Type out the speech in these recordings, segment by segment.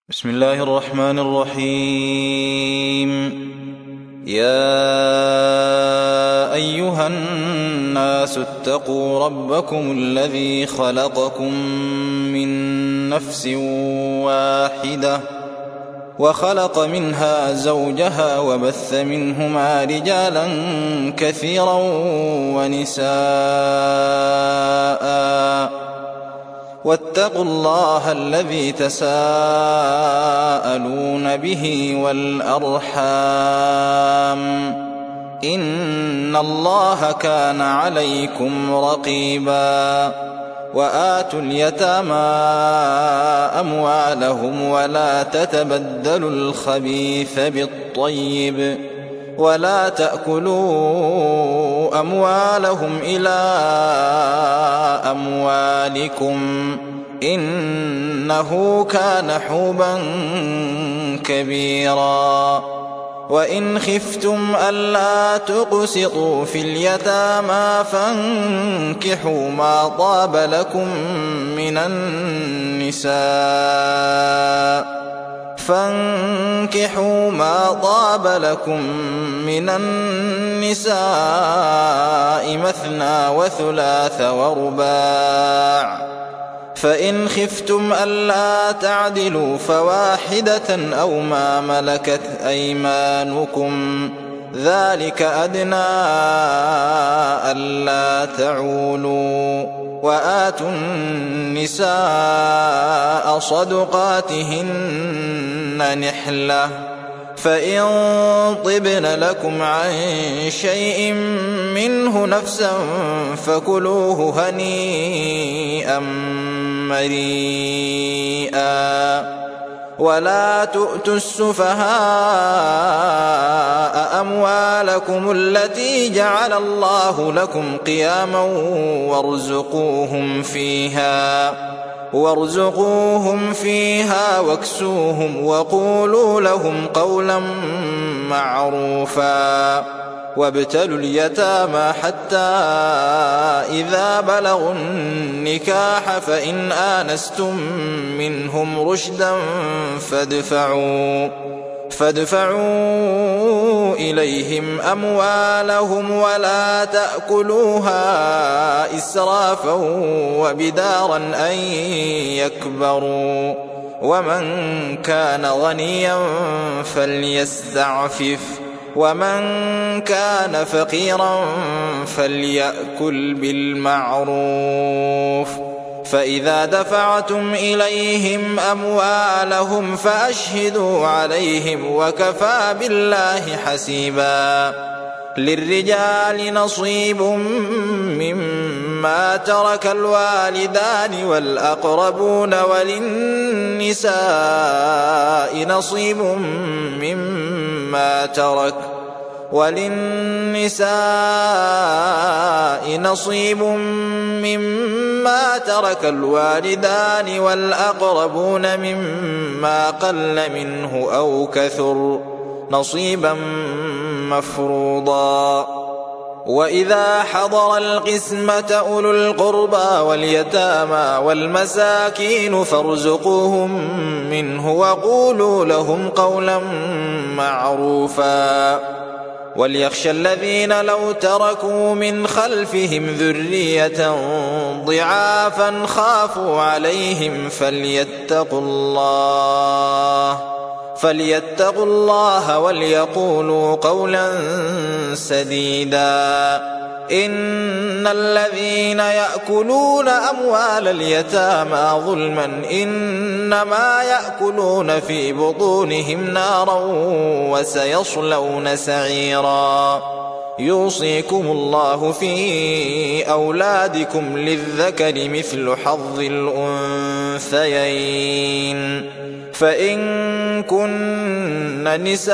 بسم الله الرحمن الرحيم. يا أيها الناس اتقوا ربكم الذي خلقكم من نفس واحدة وخلق منها زوجها وبث منهما رجالا كثيرا ونساء واتقوا الله الذي تساءلون به والأرحام إن الله كان عليكم رقيبا. وآتوا اليتامى أموالهم ولا تتبدلوا الخبيث بالطيب ولا تأكلوا أموالهم إلى أموالكم إنه كان حوبا كبيرا. وإن خفتم ألا تقسطوا في اليتامى فانكحوا ما طاب لكم من النساء مثنى وثلاث ورباع، فإن خفتم ألا تعدلوا فواحدة أو ما ملكت أيمانكم ذلك أدنى ألا تعولوا. وآتوا النساء صدقاتهن نحلة، فإن طبن لكم عن شيء منه نفسا فكلوه هنيئا مريئا. ولا تؤتوا السفهاء أموالكم التي جعل الله لكم قياما وارزقوهم فيها واكسوهم وقولوا لهم قولا معروفا. وابتلوا اليتامى حتى إذا بلغوا النكاح فإن آنستم منهم رشدا فادفعوا إليهم أموالهم ولا تأكلوها إسرافا وبدارا أن يكبروا. ومن كان غنيا فليستعفف ومن كان فقيرا فليأكل بالمعروف. فإذا دفعتم إليهم أموالهم فأشهدوا عليهم وكفى بالله حسيبا. للرجال نصيب مما ترك الوالدان والأقربون وللنساء نصيب مما ترك الوالدان والأقربون مما قل منه أو كثر نصيبا مفروضا. وإذا حضر القسمة أولو القربى واليتامى والمساكين فارزقوهم منه وقولوا لهم قولا معروفا. وليخشى الذين لو تركوا من خلفهم ذرية ضعافا خافوا عليهم فليتقوا الله وليقولوا قولا سديدا. إن الذين يأكلون أموال اليتامى ظلما إنما يأكلون في بطونهم نارا وسيصلون سعيرا. يوصيكم الله في أولادكم للذكر مثل حظ الأنثيين، فإن كن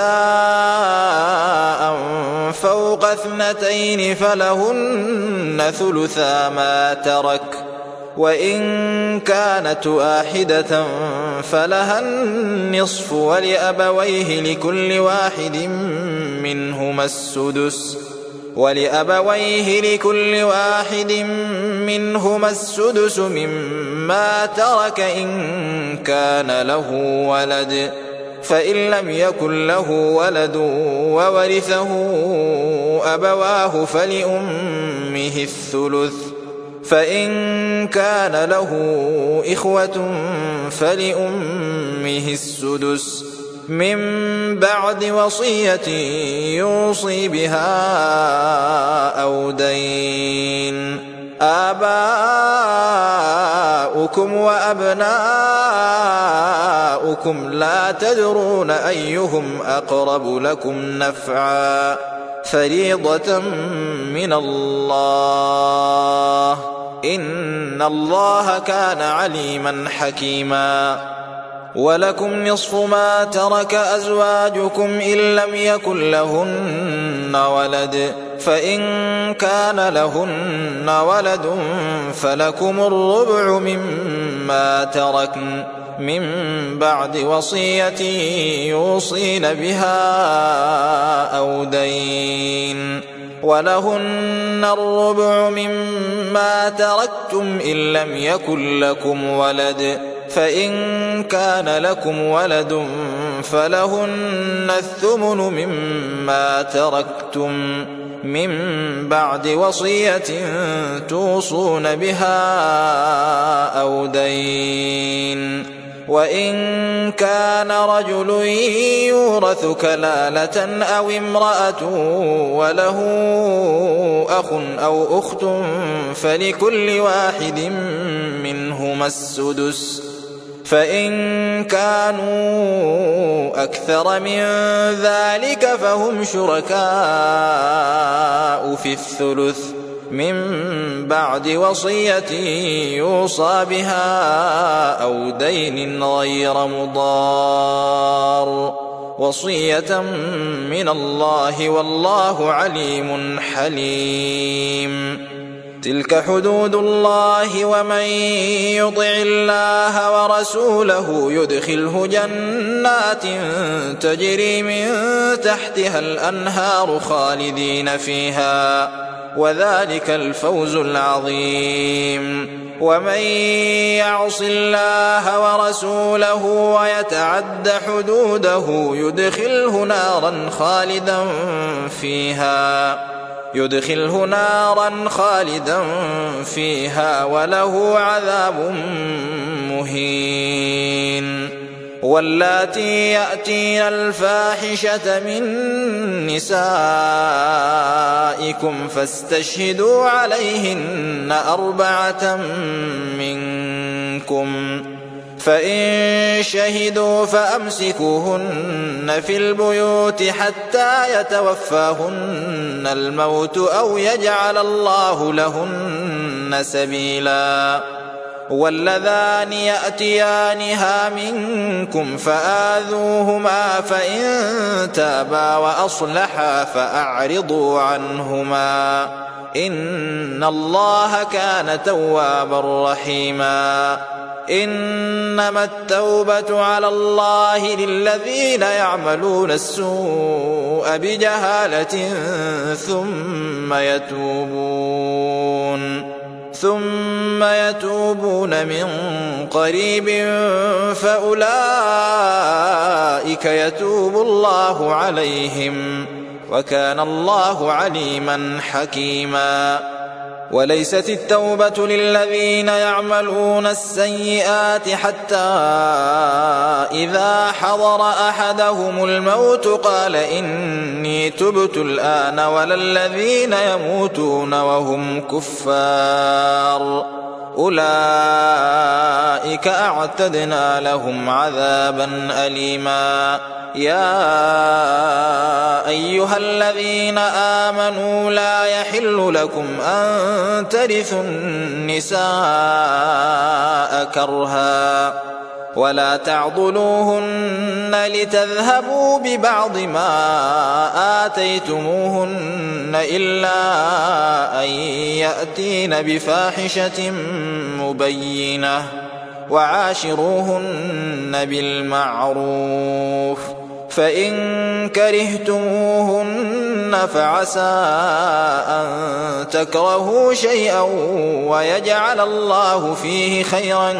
نساء فوق 2 فلهن ثلثا ما ترك، وإن كانت واحدة فلها النصف ولأبويه لكل واحد منهما السدس. ولأبويه لكل واحد منهما السدس مما ترك إن كان له ولد، فإن لم يكن له ولد وورثه أبواه فلأمه الثلث، فإن كان له إخوة فلأمه السدس من بعد وصية يوصي بها أو دين. آباؤكم وأبناؤكم لا تدرون أيهم أقرب لكم نفعا فريضة من الله إن الله كان عليما حكيما. ولكم نصف ما ترك أزواجكم إن لم يكن لهن ولد، فإن كان لهن ولد فلكم الربع مما تركن من بعد وصية يوصين بها أو دين. ولهن الربع مما تركتم إن لم يكن لكم ولد، فإن كان لكم ولد فلهن الثمن مما تركتم من بعد وصية توصون بها أو دين. وإن كان رجل يورث كلالة أو امرأة وله أخ أو أخت فلكل واحد منهما السدس، فإن كانوا أكثر من ذلك فهم شركاء في الثلث من بعد وصية يوصى بها أو دين غير مضار، وصية من الله والله عليم حليم. تلك حدود الله ومن يطع الله ورسوله يدخله جنات تجري من تحتها الأنهار خالدين فيها وذلك الفوز العظيم. ومن يعص الله ورسوله ويتعد حدوده يدخله نارا خالدا فيها وله عذاب مهين. واللاتي يأتين الفاحشة من نسائكم فاستشهدوا عليهن 4 منكم، فإن شهدوا فأمسكوهن في البيوت حتى يتوفاهن الموت أو يجعل الله لهن سبيلا. واللذان يأتيانها منكم فآذوهما فإن تابا وأصلحا فأعرضوا عنهما إن الله كان توابا رحيما. إنما التوبة على الله للذين يعملون السوء بجهالة ثم يتوبون من قريب فأولئك يتوب الله عليهم وكان الله عليما حكيما. وليست التوبة للذين يعملون السيئات حتى إذا حضر أحدهم الموت قال إني تبت الآن ولا الذين يموتون وهم كفار أولئك أعتدنا لهم عذابا أليما. يا أيها الذين آمنوا لا يحل لكم أن ترثوا النساء كرها ولا تعضلوهن لتذهبوا ببعض ما آتيتموهن إلا أن يأتين بفاحشة مبينة وعاشروهن بالمعروف فإن كرهتموهن فعسى أن تكرهوا شيئا ويجعل الله فيه خيرا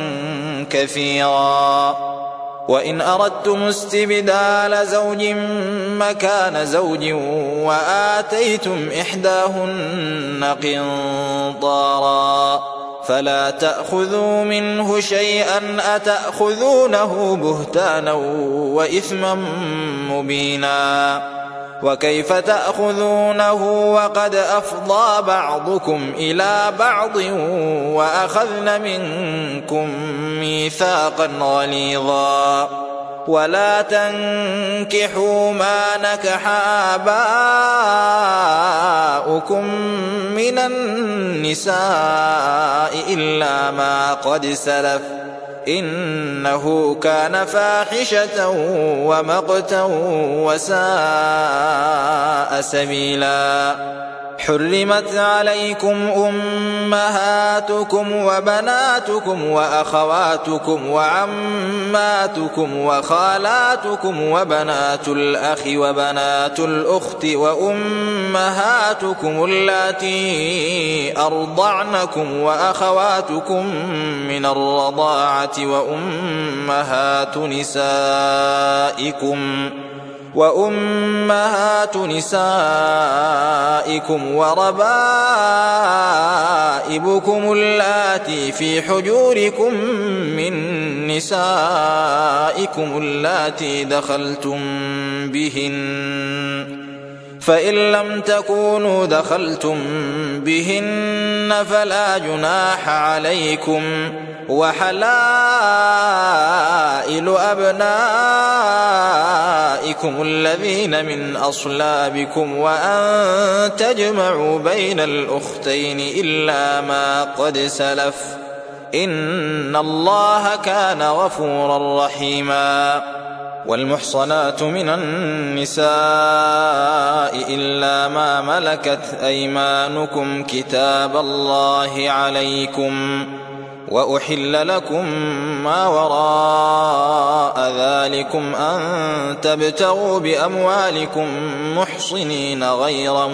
كثيرا. وإن أردتم استبدال زوج مكان زوج وآتيتم إحداهن قنطارا فلا تأخذوا منه شيئا أتأخذونه بهتانا وإثما مبينا. وكيف تأخذونه وقد أفضى بعضكم إلى بعض وأخذن منكم ميثاقا غليظا. ولا تنكحوا ما نكح آباؤكم من النساء إلا ما قد سلف إنه كان فاحشة ومقتا وساء سبيلا. حرمت عليكم أمهاتكم وبناتكم وأخواتكم وعماتكم وخالاتكم وبنات الأخ وبنات الأخت وأمهاتكم اللاتي أرضعنكم وأخواتكم من الرضاعة وأمهات نسائكم وربائبكم اللاتي في حجوركم من نسائكم اللاتي دخلتم بهن فإن لم تكونوا دخلتم بهن فلا جناح عليكم. وحلائل أبنائكم الذين من أصلابكم وأن تجمعوا بين الأختين إلا ما قد سلف إن الله كان غفورا رحيما. والمحصنات من النساء إلا ما ملكت أيمانكم كتاب الله عليكم وأحل لكم ما وراء ذلكم أن تبتغوا بأموالكم محصنين غير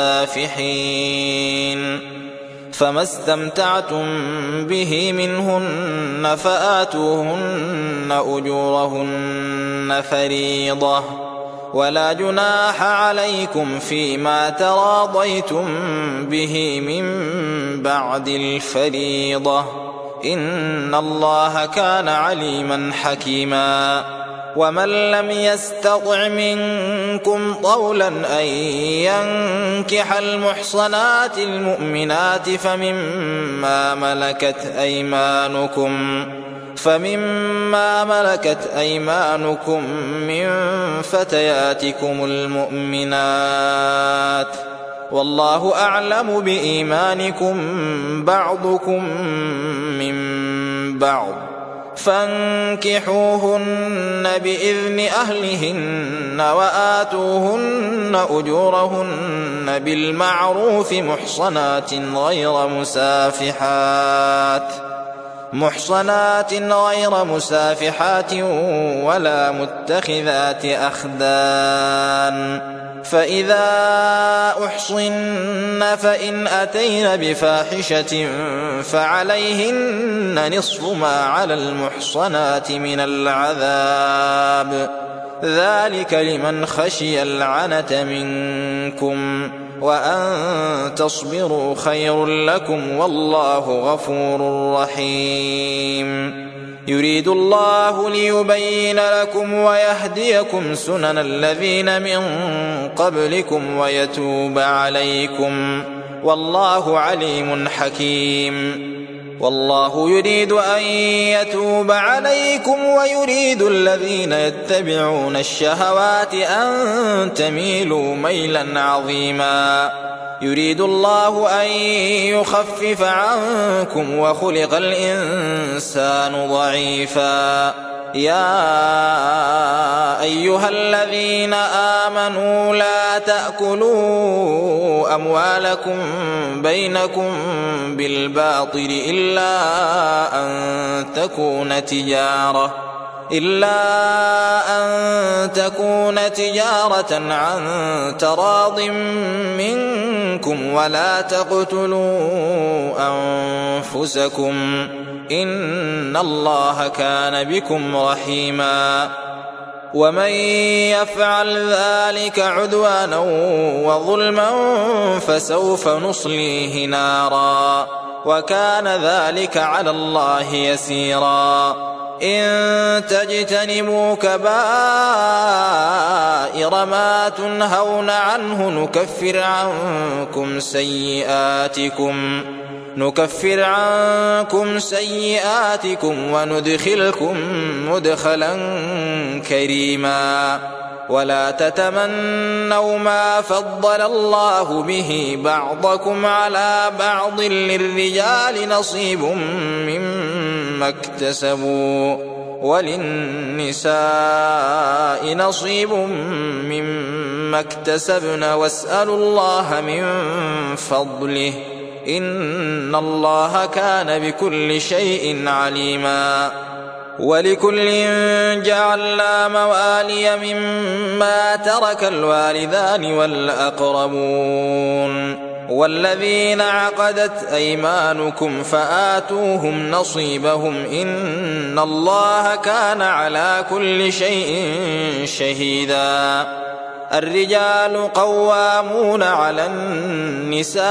مسافحين فما استمتعتم به منهن فآتوهن أجورهن فريضة ولا جناح عليكم فيما تراضيتم به من بعد الفريضة إن الله كان عليما حكيما. ومن لم يستطع منكم طولا أن ينكح المحصنات المؤمنات فمما ملكت أيمانكم من فتياتكم المؤمنات والله أعلم بإيمانكم بعضكم من بعض فانكحوهن بإذن أهلهن وآتوهن أجورهن بالمعروف محصنات غير مسافحات ولا متخذات أخدان. فإذا أحصن فإن أتين بفاحشة فعليهن نصف ما على المحصنات من العذاب ذلك لمن خشي العنة منكم وأن تصبروا خير لكم والله غفور رحيم. يريد الله ليبين لكم ويهديكم سنن الذين من قبلكم ويتوب عليكم والله عليم حكيم. والله يريد أن يتوب عليكم ويريد الذين يتبعون الشهوات أن تميلوا ميلا عظيما. يريد الله أن يخفف عنكم وخلق الإنسان ضعيفا. يا أيها الذين آمنوا لا تأكلوا أموالكم بينكم بالباطل إلا أن تكون تجارة عن تراض منكم ولا تقتلوا أنفسكم إن الله كان بكم رحيما ومن يفعل ذلك عدوانا وظلما فسوف نصليه نارا وكان ذلك على الله يسيرا إن تجتنبوا كبائر ما تنهون عنه نكفر عنكم سيئاتكم وندخلكم مدخلا كريما ولا تتمنوا ما فضل الله به بعضكم على بعض للرجال نصيب مما اكتسبوا وللنساء نصيب مما اكتسبن واسألوا الله من فضله إن الله كان بكل شيء عليما ولكل جعلنا موالي مما ترك الوالدان والأقربون والذين عقدت أيمانكم فآتوهم نصيبهم إن الله كان على كل شيء شهيدا الرجال قوامون على النساء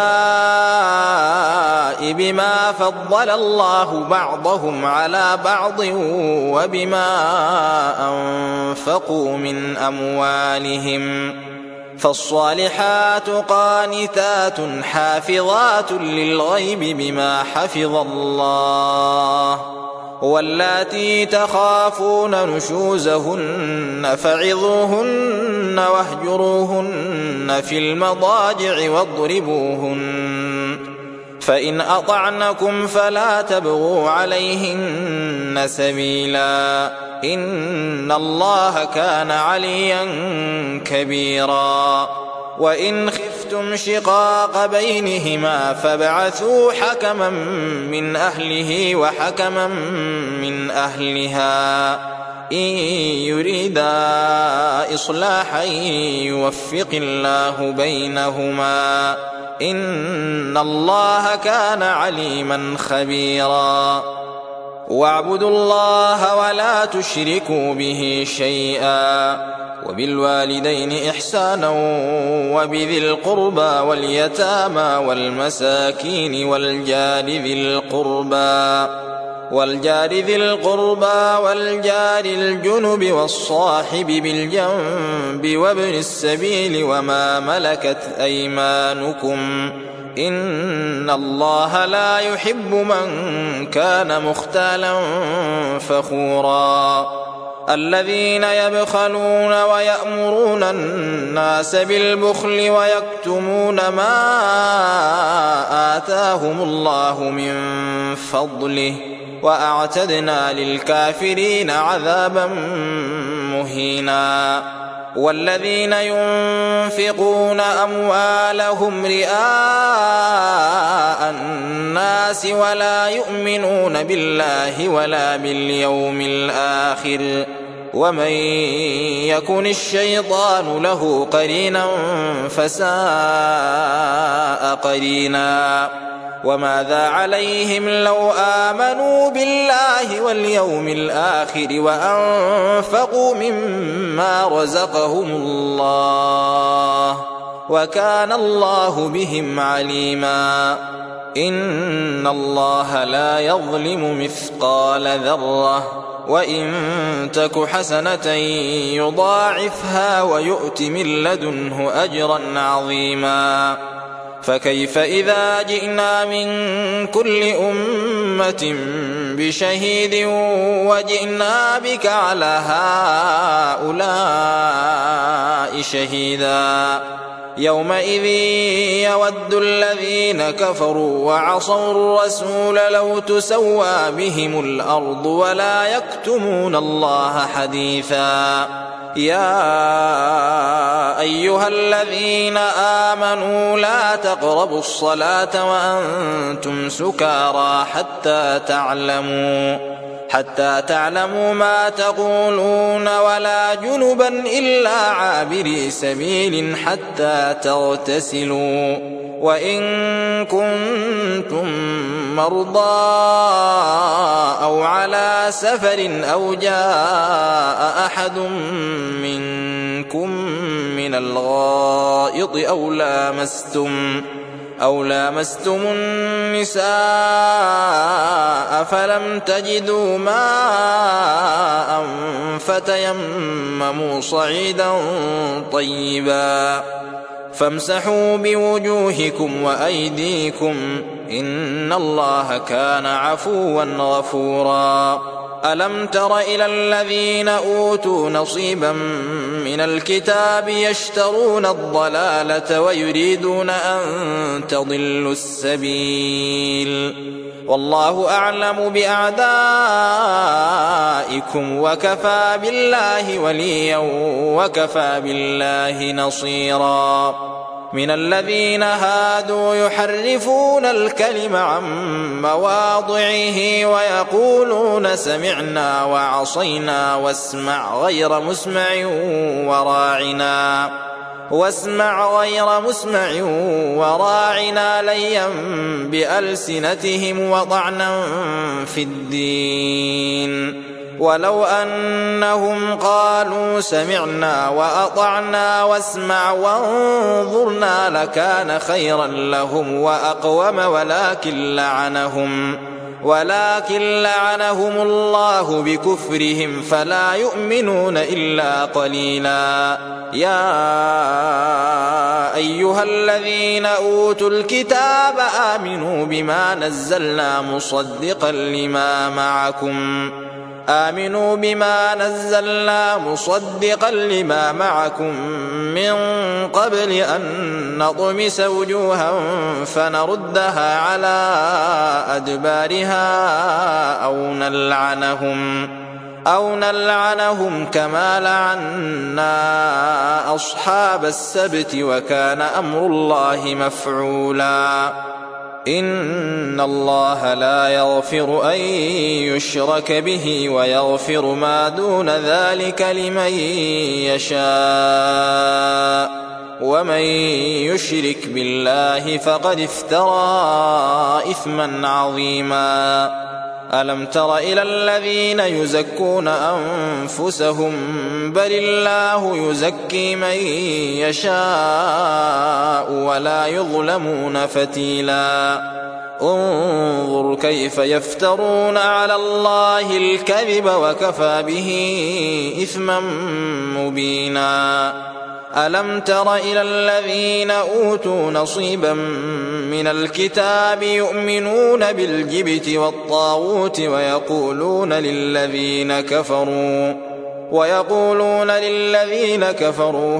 بما فضل الله بعضهم على بعض وبما أنفقوا من أموالهم فالصالحات قانتات حافظات للغيب بما حفظ الله واللاتي تخافون نشوزهن فعظوهن واهجروهن في المضاجع واضربوهن فإن أطعنكم فلا تبغوا عليهن سبيلا إن الله كان عليا كبيرا وإن خفتم شقاق بينهما فابعثوا حكما من أهله وحكما من أهلها إن يريدا إصلاحا يوفق الله بينهما إن الله كان عليما خبيرا واعبدوا الله ولا تشركوا به شيئا وبالوالدين إحسانا وبذي القربى واليتامى والمساكين والجار ذي القربى والجار الجنب والصاحب بالجنب وابن السبيل وما ملكت أيمانكم إن الله لا يحب من كان مختالا فخورا الذين يبخلون ويأمرون الناس بالبخل ويكتمون ما آتاهم الله من فضله وأعتدنا للكافرين عذابا مهينا والذين ينفقون أموالهم رئاء الناس ولا يؤمنون بالله ولا باليوم الآخر ومن يكن الشيطان له قرينا فساء قرينا وماذا عليهم لو آمنوا بالله واليوم الآخر وأنفقوا مما رزقهم الله وكان الله بهم عليما إن الله لا يظلم مثقال ذرة وإن تك حسنة يضاعفها ويؤت من لدنه أجرا عظيما فكيف إذا جئنا من كل أمة بشهيد وجئنا بك على هؤلاء شهيدا يومئذ يود الذين كفروا وعصوا الرسول لو تسوى بهم الأرض ولا يكتمون الله حديثا يا أيها الذين آمنوا لا تقربوا الصلاة وأنتم سكارى حتى تعلموا ما تقولون ولا ولا جنبا إلا عابري سبيل حتى تغتسلوا وإن كنتم مرضى أو على سفر أو جاء أحد منكم من الغائط أو لامستم النساء فلم تجدوا ماء فتيمموا صعيدا طيبا فامسحوا بوجوهكم وأيديكم إن الله كان عفوا غفورا ألم تر إلى الذين أوتوا نصيبا من الكتاب يشترون الضلالة ويريدون أن تضلوا السبيل والله أعلم بأعدائكم وكفى بالله وليا وكفى بالله نصيرا من الذين هادوا يحرفون الكلم عن مواضعه ويقولون سمعنا وعصينا واسمع غير مسمع وراعنا ليا بألسنتهم وطعنا في الدين ولو أنهم قالوا سمعنا وأطعنا واسمع وانظرنا لكان خيرا لهم وأقوم ولكن لعنهم الله بكفرهم فلا يؤمنون إلا قليلا يا أيها الذين أوتوا الكتاب آمنوا بما نزلنا مصدقا لما معكم من قبل أن نطمس وجوها فنردها على أدبارها أو نلعنهم كما لعنا أصحاب السبت وكان أمر الله مفعولا إن الله لا يغفر أن يشرك به ويغفر ما دون ذلك لمن يشاء ومن يشرك بالله فقد افترى إثما عظيما ألم تر إلى الذين يزكون أنفسهم بل الله يزكي من يشاء ولا يظلمون فتيلا انظر كيف يفترون على الله الكذب وكفى به إثما مبينا ألم تر إلى الذين أوتوا نصيبا من الكتاب يؤمنون بالجبت والطاغوت ويقولون للذين كفروا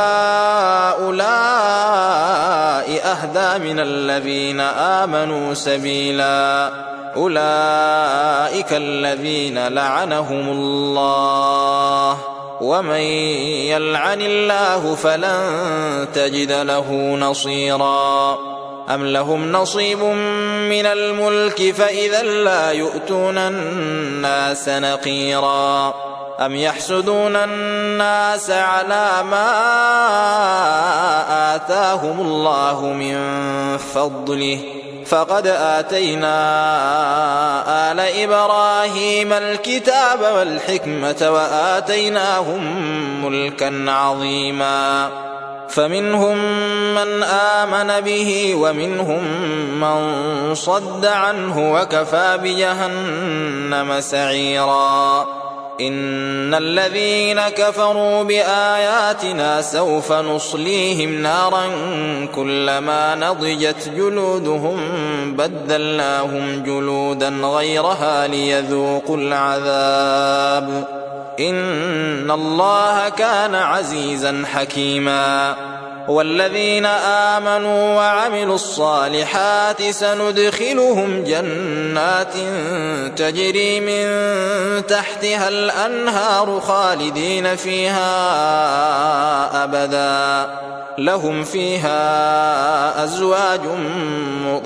هؤلاء أهدى من الذين آمنوا سبيلا أولئك الذين لعنهم الله ومن يلعن الله فلن تجد له نصيرا أم لهم نصيب من الملك فإذا لا يؤتون الناس نقيرا أم يحسدون الناس على ما آتاهم الله من فضله فقد آتينا آل إبراهيم الكتاب والحكمة وآتيناهم ملكا عظيما فمنهم من آمن به ومنهم من صد عنه وكفى بجهنم سعيرا إن الذين كفروا بآياتنا سوف نصليهم نارا كلما نضجت جلودهم بدلناهم جلودا غيرها ليذوقوا العذاب إن الله كان عزيزا حكيما والذين آمنوا وعملوا الصالحات سندخلهم جنات تجري من تحتها الأنهار خالدين فيها أبدا لهم فيها أزواج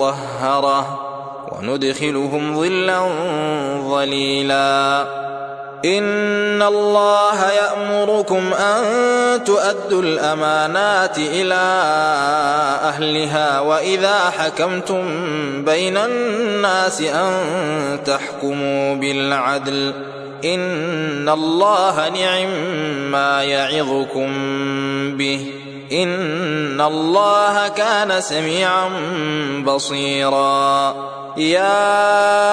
مطهرة وندخلهم ظلا ظليلا إن الله يأمركم أن تؤدوا الأمانات إلى أهلها وإذا حكمتم بين الناس أن تحكموا بالعدل إن الله نعم يعظكم به إن الله كان سميعا بصيرا. يا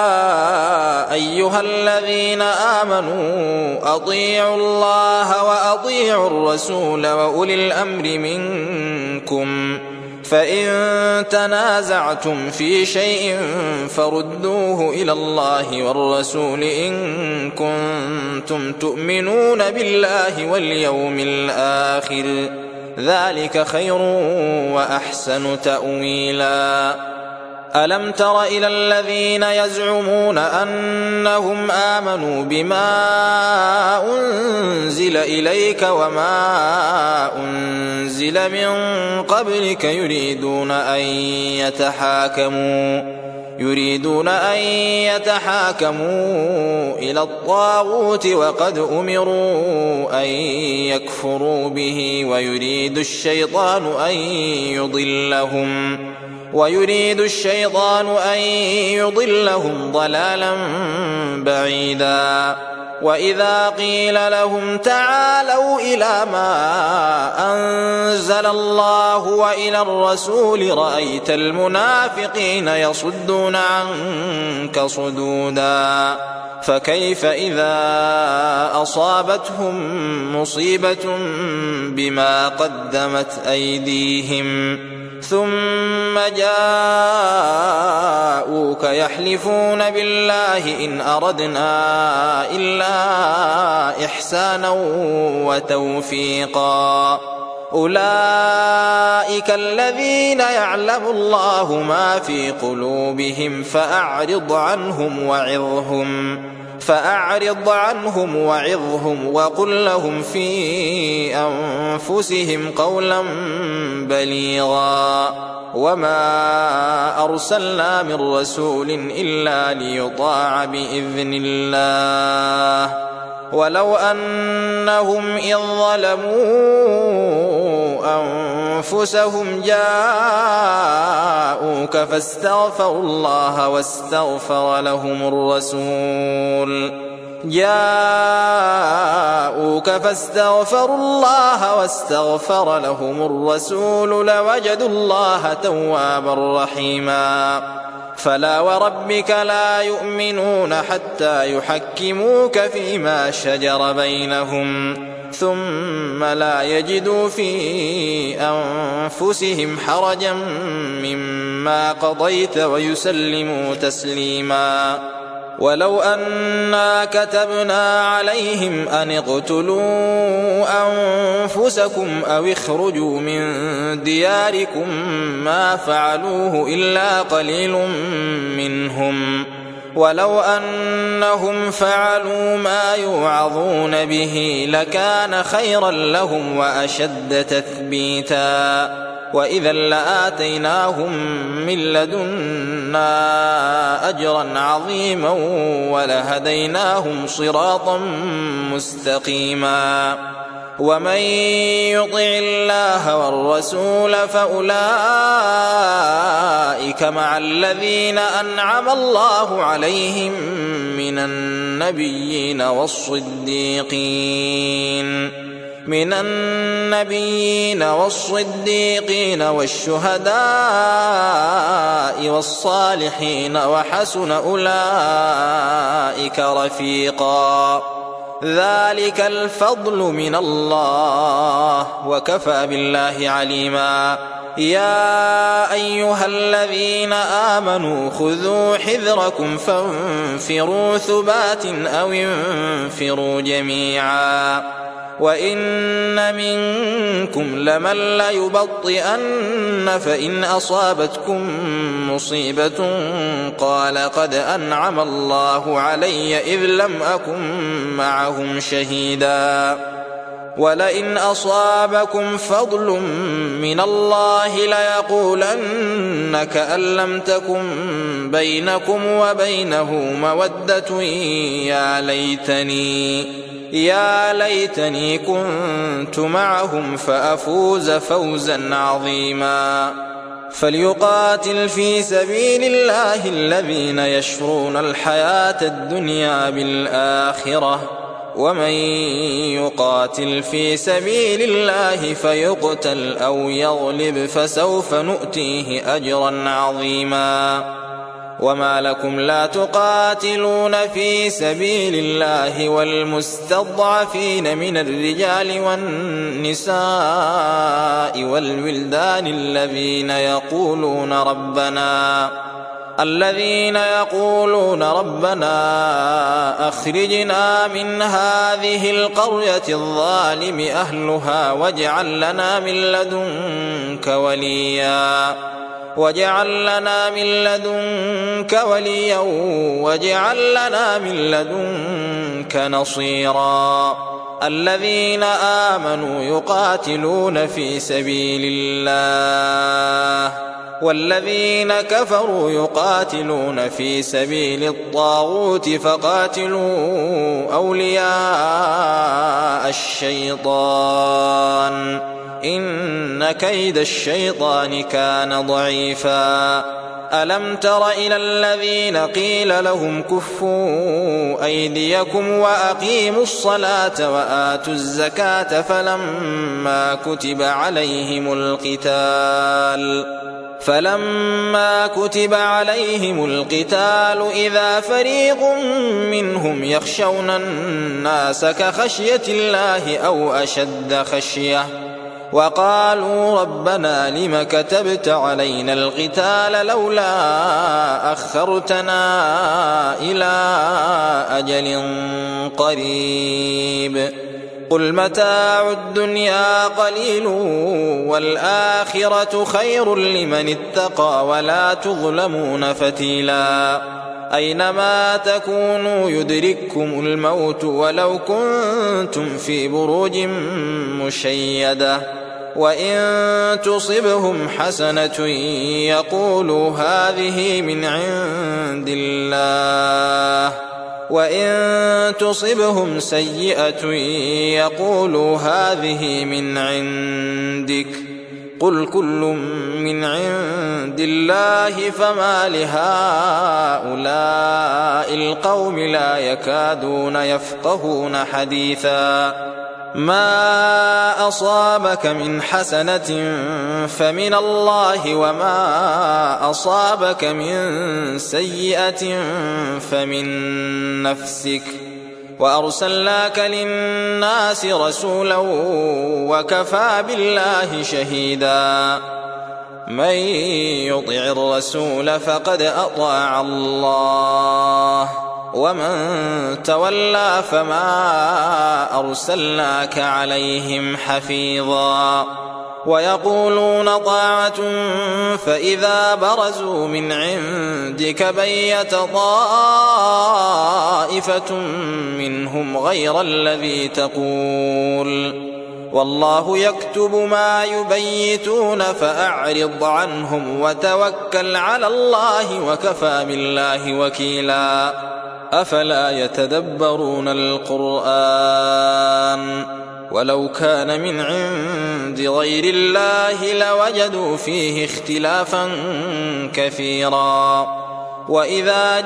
أيها الذين آمنوا أطيعوا الله وأطيعوا الرسول وأولي الأمر منكم فإن تنازعتم في شيء فردوه إلى الله والرسول إن كنتم تؤمنون بالله واليوم الآخر ذلك خير وأحسن تأويلا. ألم تر إلى الذين يزعمون أنهم آمنوا بما أنزل إليك وما أنزل من قبلك يريدون أن يتحاكموا إلى الطاغوت وقد أمروا أن يكفروا به ويريد الشيطان أن يضلهم ضلالا بعيدا. وإذا قيل لهم تعالوا إلى ما أنزل الله وإلى الرسول رأيت المنافقين يصدون عنك صدودا. فكيف إذا أصابتهم مصيبة بما قدمت أيديهم ثم جاءوك يحلفون بالله إن أردنا إلا إحسانا وتوفيقا أولئك الذين يعلم الله ما في قلوبهم فأعرض عنهم وعظهم وقل لهم في أنفسهم قولا بليغا. وما أرسلنا من رسول إلا ليطاع بإذن الله ولو أنهم إذ ظلموا أنفسهم جاءوك فاستغفروا الله واستغفر لهم الرسول لوجدوا الله توابا رحيما. فلا وربك لا يؤمنون حتى يحكموك فيما شجر بينهم ثم لا يجدوا في أنفسهم حرجا مما قضيت ويسلموا تسليما. ولو أنا كتبنا عليهم أن اقتلوا أنفسكم أو اخرجوا من دياركم ما فعلوه إلا قليل منهم ولو أنهم فعلوا ما يوعظون به لكان خيرا لهم وأشد تثبيتا. وإذا لآتيناهم من لدنا أجرا عظيما ولهديناهم صراطا مستقيما. ومن يطع الله والرسول فأولئك مع الذين أنعم الله عليهم من النبيين والصديقين والشهداء والصالحين وحسن أولئك رفيقا. ذلك الفضل من الله وكفى بالله عليما. يا أيها الذين آمنوا خذوا حذركم فانفروا ثبات أو انفروا جميعا. وإن منكم لمن ليبطئن فإن أصابتكم مصيبة قال قد أنعم الله علي إذ لم أكن معهم شهيدا ولئن أصابكم فضل من الله ليقولن كأن لم تكن بينكم وبينه مودة يا ليتني كنت معهم فأفوز فوزا عظيما. فليقاتل في سبيل الله الذين يشرون الحياة الدنيا بالآخرة، ومن يقاتل في سبيل الله فيقتل أو يغلب فسوف نؤتيه أجرا عظيما. وما لكم لا تقاتلون في سبيل الله والمستضعفين من الرجال والنساء والولدان الذين يقولون ربنا أخرجنا من هذه القرية الظالم أهلها واجعل لنا من لدنك وليا واجعل لنا من لدنك نصيرا. الذين آمنوا يقاتلون في سبيل الله والذين كفروا يقاتلون في سبيل الطاغوت فقاتلوا أولياء الشيطان إن كيد الشيطان كان ضعيفا. ألم تر إلى الذين قيل لهم كفوا أيديكم وأقيموا الصلاة وآتوا الزكاة فلما كتب عليهم القتال إذا فريق منهم يخشون الناس كخشية الله أو أشد خشية وقالوا ربنا لم كتبت علينا القتال لولا أخرتنا إلى أجل قريب قل متاع الدنيا قليل والآخرة خير لمن اتقى ولا تظلمون فتيلا. أينما تكونوا يدرككم الموت ولو كنتم في بروج مشيدة وإن تصبهم حسنة يقولوا هذه من عند الله وإن تصبهم سيئة يقولوا هذه من عندك قل كل من عند الله فما لهؤلاء القوم لا يكادون يفقهون حديثا. ما أصابك من حسنة فمن الله وما أصابك من سيئة فمن نفسك وأرسلناك للناس رسولا وكفى بالله شهيدا. من يطع الرسول فقد أطاع الله ومن تولى فما أرسلناك عليهم حفيظا. ويقولون طاعة فإذا برزوا من عندك بيت طائفة منهم غير الذي تقول والله يكتب ما يبيتون فأعرض عنهم وتوكل على الله وكفى بالله وكيلا. أفلا يتدبرون القرآن ولو كان من عند غير الله لوجدوا فيه اختلافا كثيرا. وإذا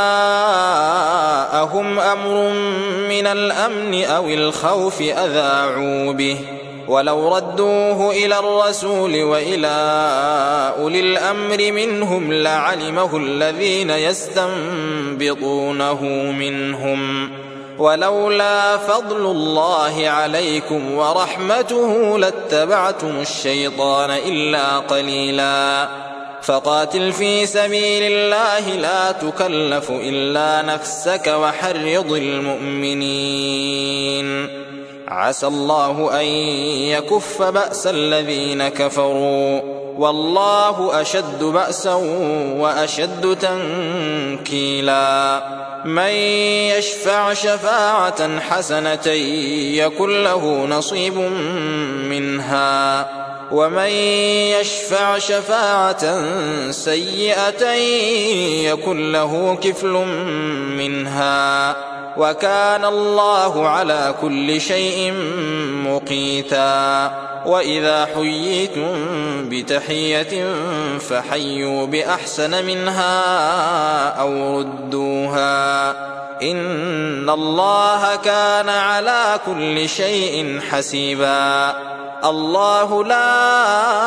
جاءهم أمر من الأمن أو الخوف أذاعوا به ولو ردوه إلى الرسول وإلى أولي الأمر منهم لعلمه الذين يستنبطونه منهم ولولا فضل الله عليكم ورحمته لاتبعتم الشيطان إلا قليلا. فقاتل في سبيل الله لا تكلف إلا نفسك وحرض المؤمنين عسى الله أن يكف بأس الذين كفروا والله أشد بأسا وأشد تنكيلا. من يشفع شفاعة حسنة يكن له نصيب منها ومن يشفع شفاعة سيئة يكن له كفل منها وكان الله على كل شيء مقيتا. وإذا حييتم بتحية فحيوا بأحسن منها أو ردوها إن الله كان على كل شيء حسيبا. الله لا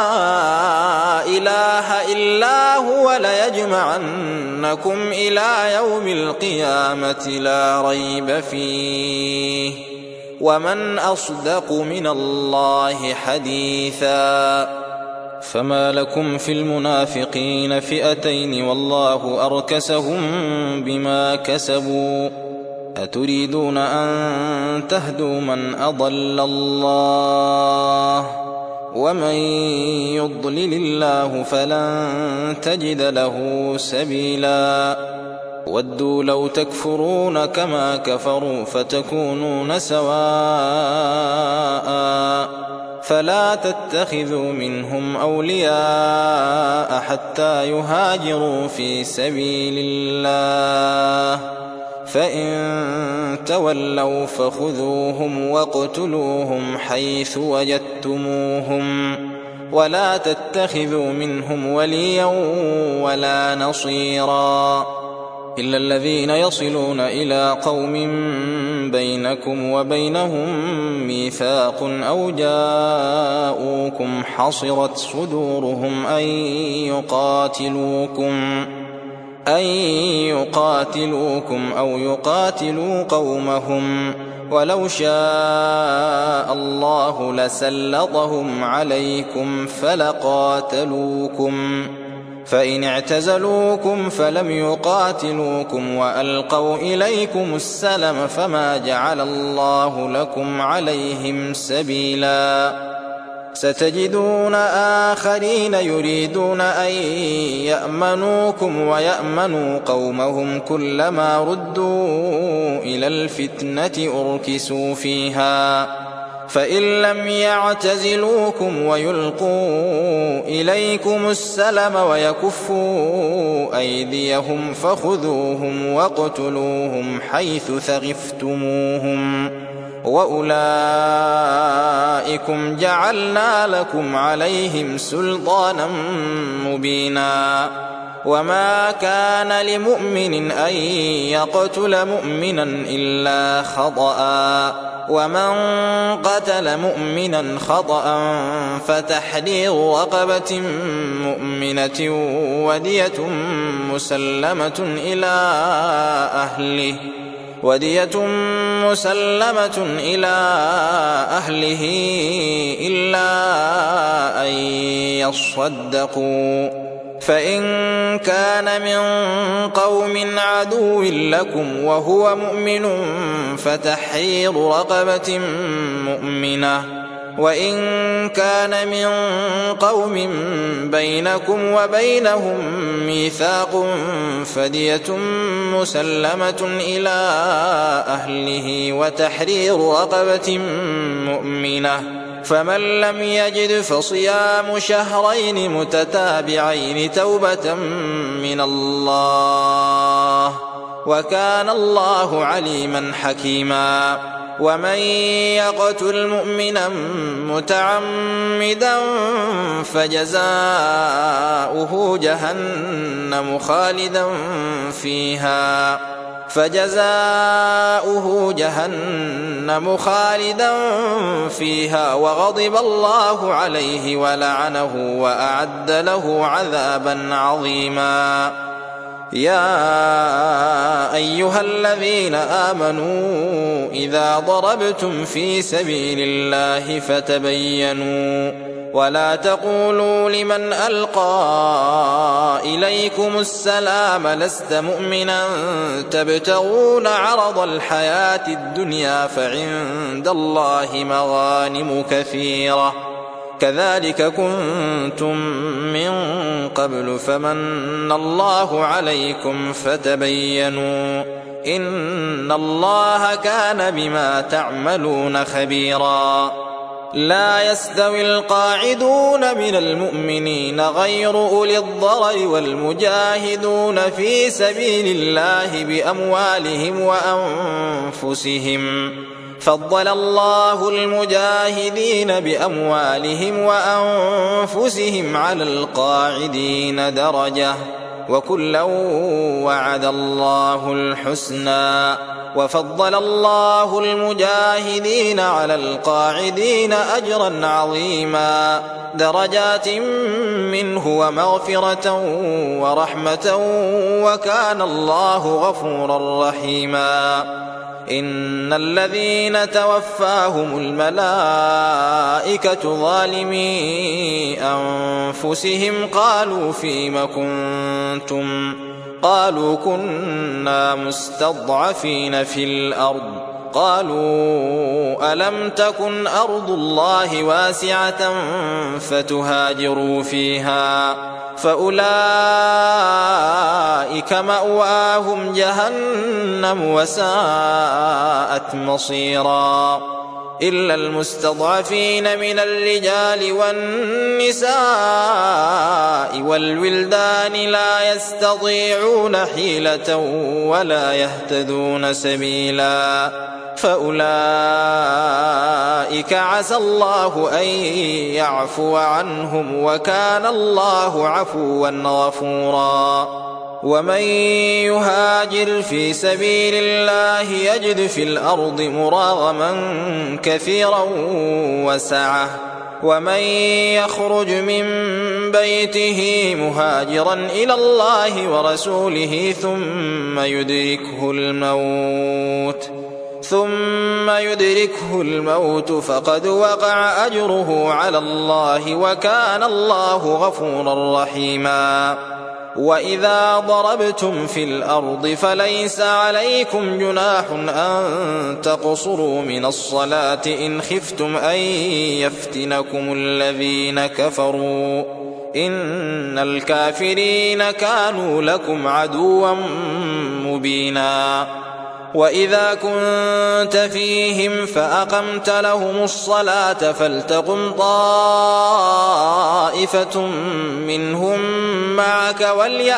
إله إلا هو ليجمعنكم إلى يوم القيامة لا ريب فيه ومن أصدق من الله حديثا. فما لكم في المنافقين فئتين والله أركسهم بما كسبوا أتريدون أن تهدوا من أضل الله ومن يضلل الله فلن تجد له سبيلا. ودوا لو تكفرون كما كفروا فتكونون سواء فلا تتخذوا منهم أولياء حتى يهاجروا في سبيل الله فإن تولوا فخذوهم واقتلوهم حيث وجدتموهم ولا تتخذوا منهم وليا ولا نصيرا إلا الذين يصلون إلى قوم بينكم وبينهم ميثاق أو جاءوكم حصرت صدورهم أن يقاتلوكم أو يقاتلوا قومهم ولو شاء الله لسلطهم عليكم فلقاتلوكم فإن اعتزلوكم فلم يقاتلوكم وألقوا إليكم السلم فما جعل الله لكم عليهم سبيلا. ستجدون آخرين يريدون أن يأمنوكم ويأمنوا قومهم كلما ردوا إلى الفتنة أركسوا فيها فإن لم يعتزلوكم ويلقوا إليكم السلم ويكفوا أيديهم فخذوهم واقتلوهم حيث ثقفتموهم وأولئكم جعلنا لكم عليهم سلطانا مبينا. وما كان لمؤمن أن يقتل مؤمنا إلا خطأ ومن قتل مؤمنا خطأ فتحرير رقبة مؤمنة ودية مسلمة إلى أهله إلا أن يصدقوا فإن كان من قوم عدو لكم وهو مؤمن فتحرير رقبة مؤمنة وإن كان من قوم بينكم وبينهم ميثاق فدية مسلمة إلى أهله وتحرير رقبة مؤمنة فمن لم يجد فصيام شهرين متتابعين توبة من الله وكان الله عليما حكيما. ومن يقتل مؤمنا متعمدا فجزاؤه جهنم خالدا فيها وغضب الله عليه ولعنه وأعد له عذابا عظيما. يا أيها الذين آمنوا إذا ضربتم في سبيل الله فتبينوا ولا تقولوا لمن ألقى إليكم السلام لست مؤمنا تبتغون عرض الحياة الدنيا فعند الله مغانم كثيرة كذلك كنتم من قبل فمن الله عليكم فتبينوا إن الله كان بما تعملون خبيرا لا يستوي القاعدون من المؤمنين غير أولي الضرر والمجاهدون في سبيل الله بأموالهم وأنفسهم فضل الله المجاهدين بأموالهم وأنفسهم على القاعدين درجة وكلا وعد الله الحسنى وفضل الله المجاهدين على القاعدين أجرا عظيما درجات منه ومغفرة ورحمة وكان الله غفورا رحيما إن الذين توفاهم الملائكة ظالمي أنفسهم قالوا فيم كنتم قالوا كنا مستضعفين في الأرض قالوا ألم تكن أرض الله واسعة فتهاجروا فيها فأولئك مأواهم جهنم وساءت مصيرا إلا المستضعفين من الرجال والنساء والولدان لا يستطيعون حيلة ولا يهتدون سبيلا فأولئك عسى الله أن يعفو عنهم وكان الله عفوا غفورا ومن يهاجر في سبيل الله يجد في الأرض مراغما كثيرا وسعة ومن يخرج من بيته مهاجرا إلى الله ورسوله ثم يدركه الموت فقد وقع أجره على الله وكان الله غفورا رحيما وإذا ضربتم في الأرض فليس عليكم جناح أن تقصروا من الصلاة إن خفتم أن يفتنكم الذين كفروا إن الكافرين كانوا لكم عدوا مبينا وإذا كنت فيهم فأقمت لهم الصلاة فلتقم طائفة منهم معك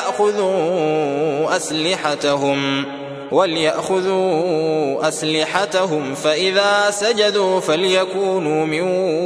وليأخذوا أسلحتهم فإذا سجدوا فليكونوا من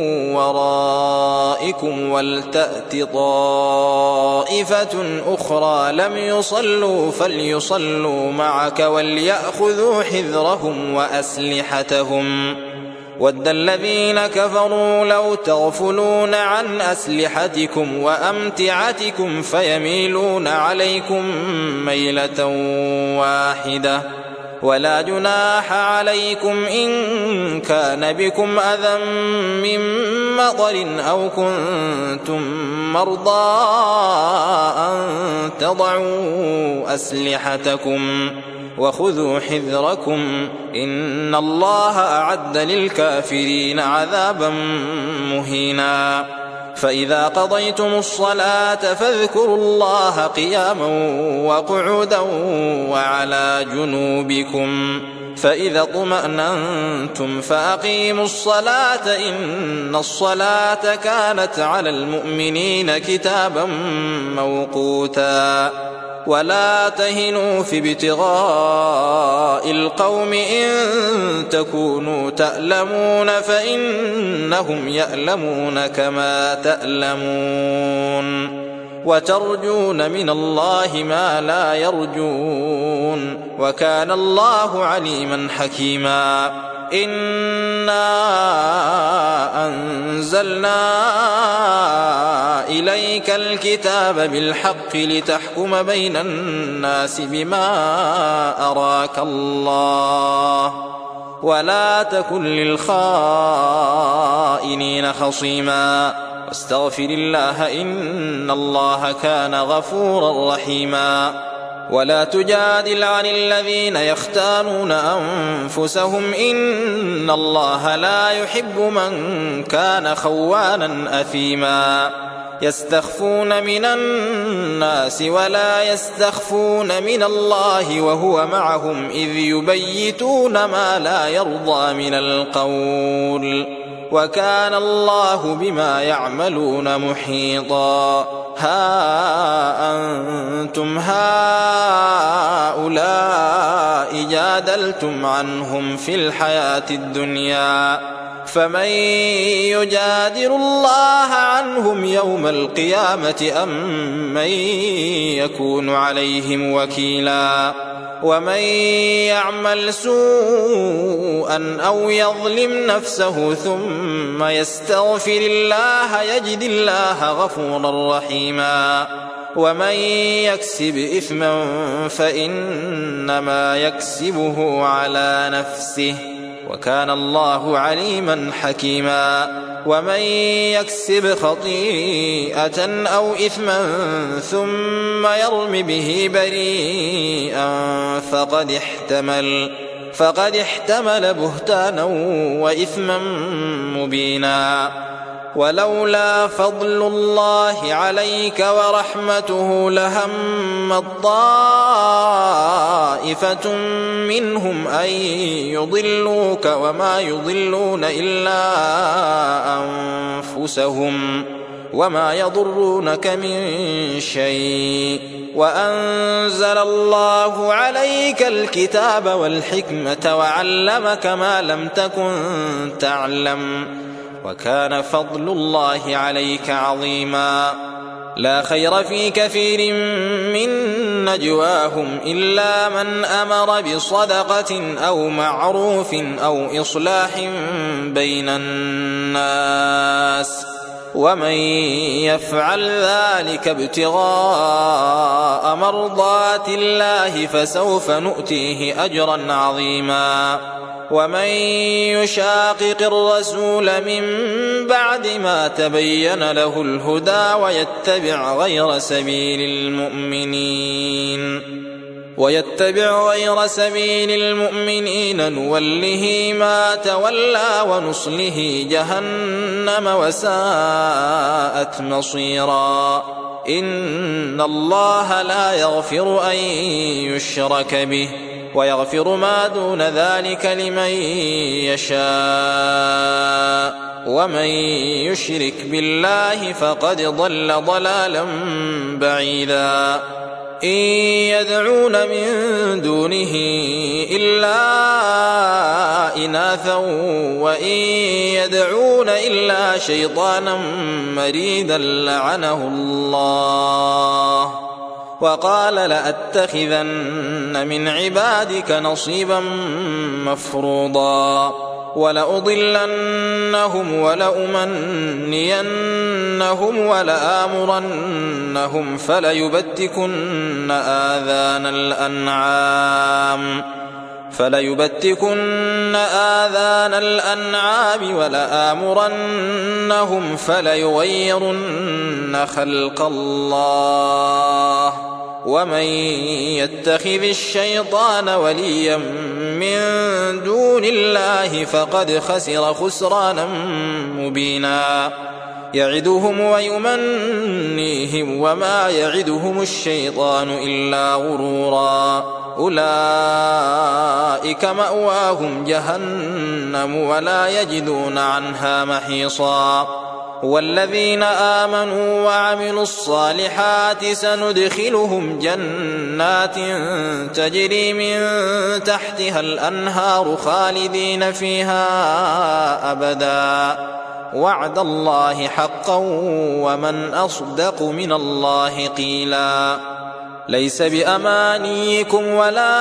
ورائكم ولتأت طائفة أخرى لم يصلوا فليصلوا معك وليأخذوا حذرهم وأسلحتهم ود الذين كفروا لو تغفلون عن أسلحتكم وأمتعتكم فيميلون عليكم ميلة واحدة ولا جناح عليكم إن كان بكم أذى من مطر أو كنتم مرضى أن تضعوا أسلحتكم وخذوا حذركم إن الله أعد للكافرين عذابا مهينا فإذا قضيتم الصلاة فاذكروا الله قياما وقعودا وعلى جنوبكم فإذا اطمأننتم فأقيموا الصلاة إن الصلاة كانت على المؤمنين كتابا موقوتا ولا تهنوا في ابتغاء القوم إن تكونوا تألمون فإنهم يألمون كما تألمون وترجون من الله ما لا يرجون وكان الله عليما حكيما إنا أنزلنا إليك الكتاب بالحق لتحكم بين الناس بما أراك الله ولا تكن للخائنين خصيما واستغفر الله إن الله كان غفورا رحيما ولا تجادل عن الذين يختانون أنفسهم إن الله لا يحب من كان خوانا أثيما يستخفون من الناس ولا يستخفون من الله وهو معهم إذ يبيتون ما لا يرضى من القول وكان الله بما يعملون محيطا ها أنتم هؤلاء جادلتم عنهم في الحياة الدنيا فمن يجادل الله عنهم يوم القيامة أم من يكون عليهم وكيلا ومن يعمل سوءا أو يظلم نفسه ثم يستغفر الله يجد الله غفورا رحيما ومن يكسب إثما فإنما يكسبه على نفسه وكان الله عليما حكيما ومن يكسب خطيئة أو إثما ثم يرم به بريئا فقد احتمل بهتانا وإثما مبينا ولولا فضل الله عليك ورحمته لهم طائفة منهم أن يضلوك وما يضلون إلا أنفسهم وما يضرونك من شيء وأنزل الله عليك الكتاب والحكمة وعلمك ما لم تكن تعلم وكان فضل الله عليك عظيما لا خير في كثير من نجواهم إلا من أمر بصدقة أو معروف أو إصلاح بين الناس ومن يفعل ذلك ابتغاء مرضات الله فسوف نؤتيه أجرا عظيما ومن يشاقق الرسول من بعد ما تبين له الهدى ويتبع غير سبيل المؤمنين نوله ما تولى ونصله جهنم وساءت مصيرا إن الله لا يغفر أن يشرك به ويغفر ما دون ذلك لمن يشاء ومن يشرك بالله فقد ضل ضلالا بعيدا إن يدعون من دونه إلا إناثا وإن يدعون إلا شيطانا مريدا لعنه الله وقال لأتخذن من عبادك نصيبا مفروضا ولأضلنهم ولأمنينهم ولآمرنهم فليبتكن آذان الأنعام ولآمرنهم فليغيرن خلق الله ومن يتخذ الشيطان وليا من دون الله فقد خسر خسرانا مبينا يعدهم ويمنيهم وما يعدهم الشيطان إلا غرورا أولئك مأواهم جهنم ولا يجدون عنها محيصا والذين آمنوا وعملوا الصالحات سندخلهم جنات تجري من تحتها الأنهار خالدين فيها أبدا وعد الله حقا ومن أصدق من الله قيلا ليس بأمانيكم ولا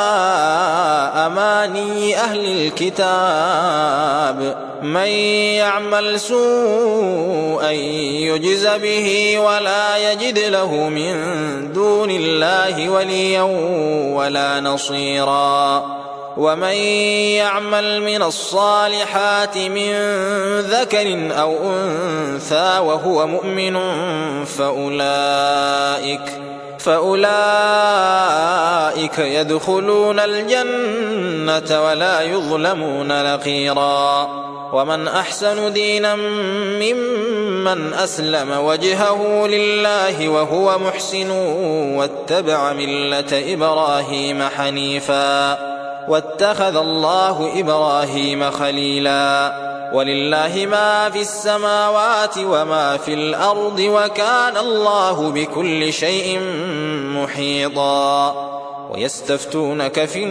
أماني أهل الكتاب من يعمل سوءا يجز به ولا يجد له من دون الله وليا ولا نصيرا ومن يعمل من الصالحات من ذكر أو أنثى وهو مؤمن فأولئك يدخلون الجنة ولا يظلمون نقيرا. ومن أحسن دينا ممن أسلم وجهه لله وهو محسن واتبع ملة إبراهيم حنيفا واتخذ الله إبراهيم خليلا. ولله ما في السماوات وما في الأرض وكان الله بكل شيء محيطا. ويستفتونك في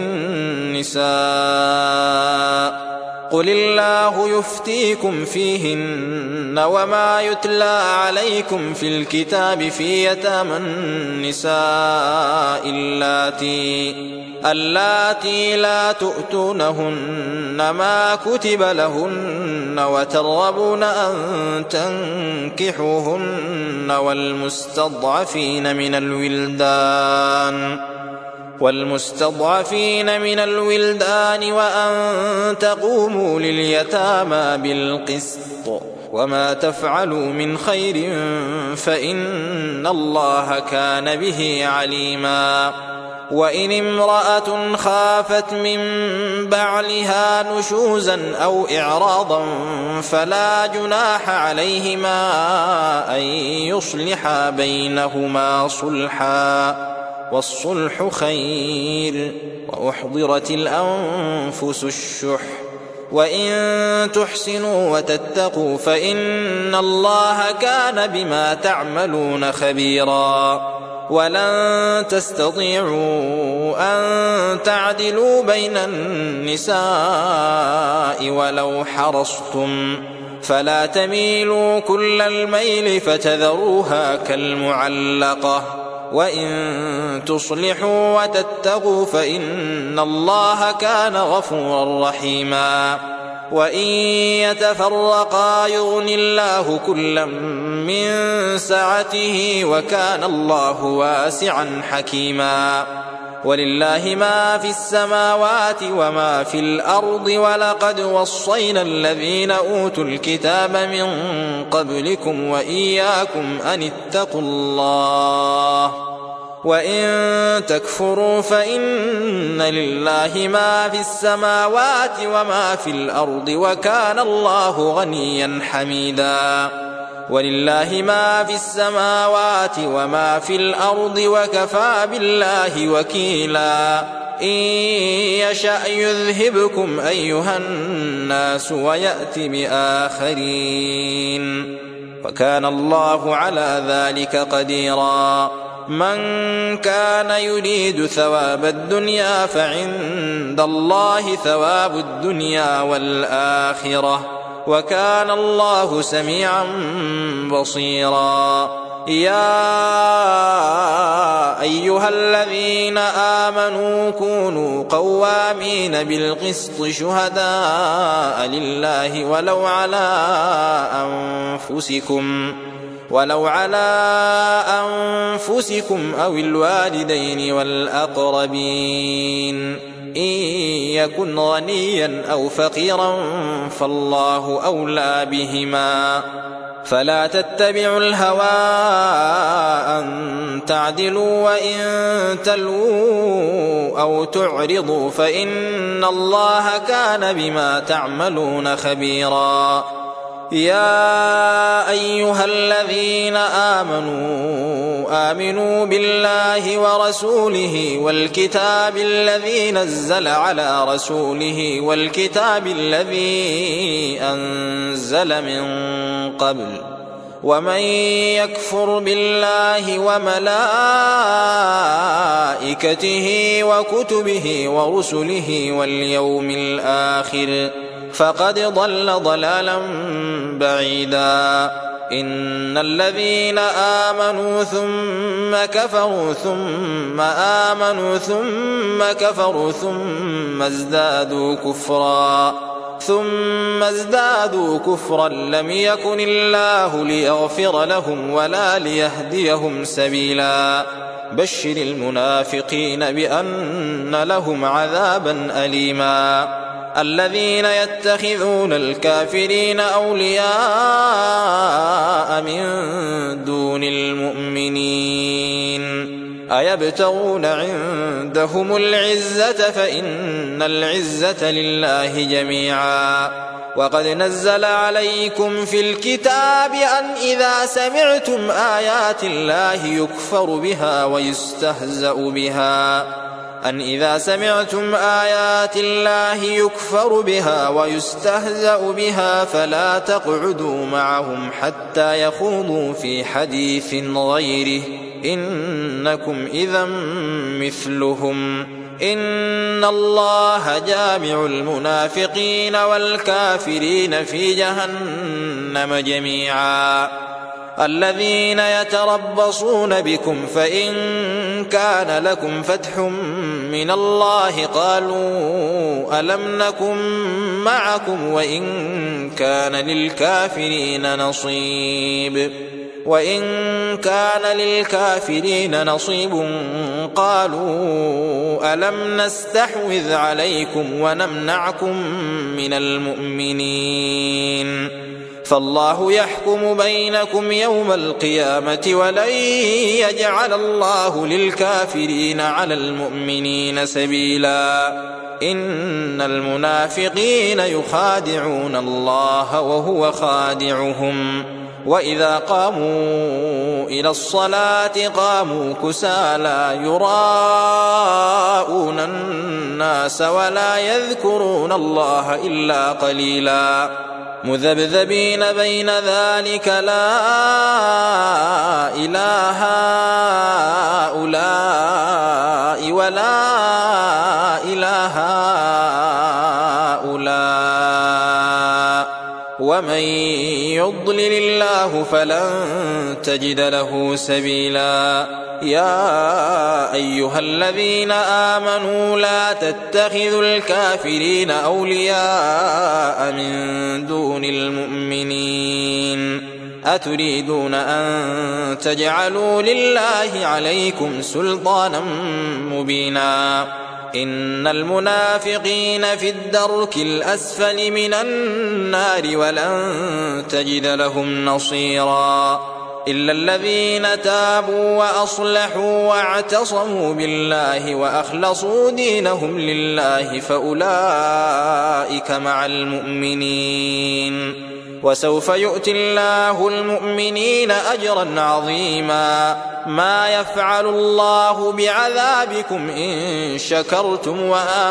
النساء قل الله يفتيكم فيهن وما يتلى عليكم في الكتاب في يتامى النساء اللاتي لا تؤتونهن ما كتب لهن وترغبون أن تنكحوهن والمستضعفين من الولدان وأن تقوموا لليتامى بالقسط وما تفعلوا من خير فإن الله كان به عليما. وإن امرأة خافت من بعلها نشوزا أو إعراضا فلا جناح عليهما أن يصلحا بينهما صلحا والصلح خير. وأحضرت الأنفس الشح وإن تحسنوا وتتقوا فإن الله كان بما تعملون خبيرا. ولن تستطيعوا أن تعدلوا بين النساء ولو حرصتم فلا تميلوا كل الميل فتذروها كالمعلقة. وإن تصلحوا وتتقوا فإن الله كان غفورا رحيما. وإن يتفرقا يغن الله كلا من سعته وكان الله واسعا حكيما. ولله ما في السماوات وما في الأرض ولقد وصينا الذين أوتوا الكتاب من قبلكم وإياكم أن اتقوا الله وإن تكفروا فإن لله ما في السماوات وما في الأرض وكان الله غنيا حميدا. ولله ما في السماوات وما في الأرض وكفى بالله وكيلا. إن يشأ يذهبكم أيها الناس ويأت بآخرين وكان الله على ذلك قديرا. من كان يريد ثواب الدنيا فعند الله ثواب الدنيا والآخرة وكان الله سميعا بصيرا. يا أيها الذين آمنوا كونوا قوامين بالقسط شهداء لله ولو على أنفسكم أو الوالدين والأقربين إن يكن غنيا أو فقيرا فالله أولى بهما. فلا تتبعوا الهوى أن تعدلوا وإن تلووا أو تعرضوا فإن الله كان بما تعملون خبيرا. يا أيها الذين آمنوا بالله ورسوله والكتاب الذي نزل على رسوله والكتاب الذي أنزل من قبل ومن يكفر بالله وملائكته وكتبه ورسله واليوم الآخر فقد ضل ضلالا بعيدا. إن الذين آمنوا ثم كفروا ثم آمنوا ثم كفروا ثم ازدادوا كفرا لم يكن الله ليغفر لهم ولا ليهديهم سبيلا. بشر المنافقين بأن لهم عذابا أليما. الذين يتخذون الكافرين أولياء من دون المؤمنين أيبتغون عندهم العزة فإن العزة لله جميعا. وقد نزل عليكم في الكتاب أن إذا سمعتم آيات الله يكفر بها ويستهزأ بها فلا تقعدوا معهم حتى يخوضوا في حديث غيره إنكم إذا مثلهم إن الله جامع المنافقين والكافرين في جهنم جميعا. الذين يتربصون بكم فإن كان لكم فتح من الله قالوا ألم نكن معكم وإن كان للكافرين نصيب قالوا ألم نستحوذ عليكم ونمنعكم من المؤمنين فالله يحكم بينكم يوم القيامة ولن يجعل الله للكافرين على المؤمنين سبيلا. إن المنافقين يخادعون الله وهو خادعهم وإذا قاموا إلى الصلاة قاموا كسالى يراءون الناس ولا يذكرون الله إلا قليلا مذبذبين بين ذلك لا إله هؤلاء ولا إله هؤلاء ومن يضلل الله فلن تجد له سبيلا. يا أيها الذين آمنوا لا تتخذوا الكافرين أولياء من دون المؤمنين أتريدون أن تجعلوا لله عليكم سلطانا مبينا. إن المنافقين في الدرك الأسفل من النار ولن تجد لهم نصيرا إلا الذين تابوا وأصلحوا واعتصموا بالله وأخلصوا دينهم لله فأولئك مع المؤمنين وسوف يؤتي الله المؤمنين أجرا عظيما. ما يفعل الله بعذابكم إن شكرتم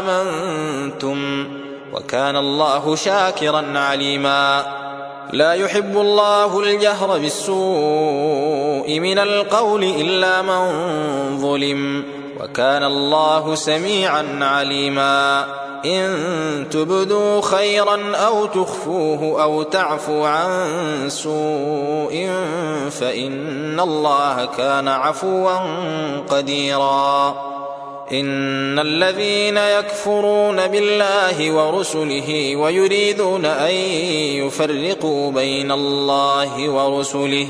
وآمنتم وكان الله شاكرا عليما. لا يحب الله الجهر بالسوء من القول إلا من ظلم وكان الله سميعا عليما. إن تبدوا خيرا أو تخفوه أو تعفو عن سوء فإن الله كان عفوا قديرا. إن الذين يكفرون بالله ورسله ويريدون أن يفرقوا بين الله ورسله